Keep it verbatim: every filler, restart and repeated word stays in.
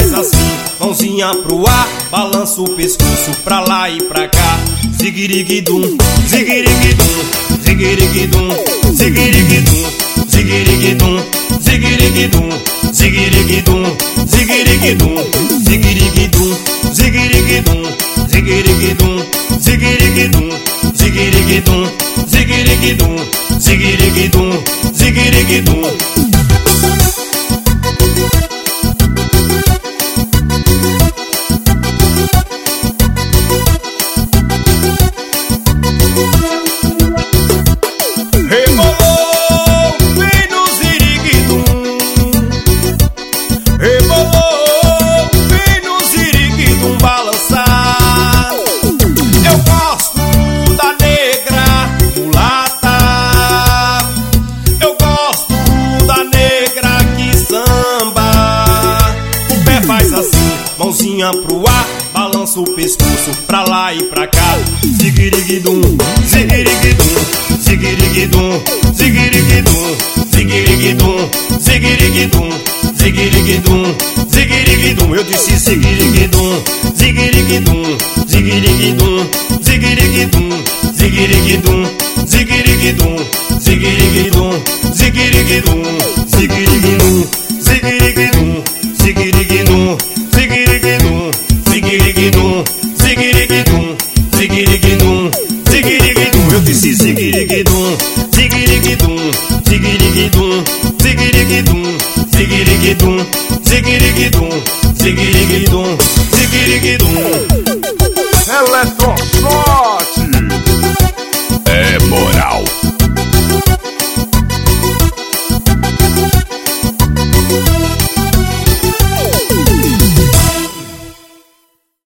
faz assim, mãozinha pro ar, balança o pescoço pra lá e pra cá. Ziguiriguidum, ziguiriguidum, ziguiriguidum, ziguiriguidum, ziguiriguidum, ziguiriguidum, ziguiriguidum, ziguiriguidum, ziguiriguidum, ziguiriguidum, ziguiriguidum, ziguiriguidum, ziguiriguidum, ziguiriguidum, ziguiriguidum, ziguiriguidum. Mãozinha pro ar, balança o pescoço pra lá e pra cá. Ziguiriguidum, ziguiriguidum, ziguiriguidum, ziguiriguidum, ziguiriguidum, ziguiriguidum, ziguiriguidum, ziguiriguidum. Eu disse ziguiriguidum, ziguiriguidum, ziguiriguidum, ziguiriguidum, ziguiriguidum, ziguiriguidum, ziguiriguidum, ziguiriguidum, ziguiriguidum, ziguiriguidum, ziguiriguidum, ziguiriguidum, ziguiriguidum, ziguiriguidum, ziguiriguidum, ziguiriguidum. Eu disse ziguiriguidum, ziguiriguidum, ziguiriguidum, ziguiriguidum, ziguiriguidum, ziguiriguidum, ziguiriguidum, ziguiriguidum. Eletron